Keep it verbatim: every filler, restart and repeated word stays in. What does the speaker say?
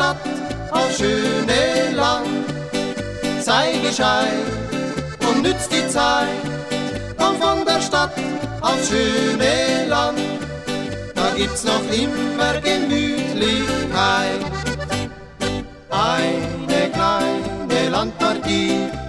Stadt aufs schöne Land. Sei gescheit und nütz die Zeit, komm von der Stadt aufs schöne Land. Da gibt's noch immer Gemütlichkeit. Eine kleine Landpartie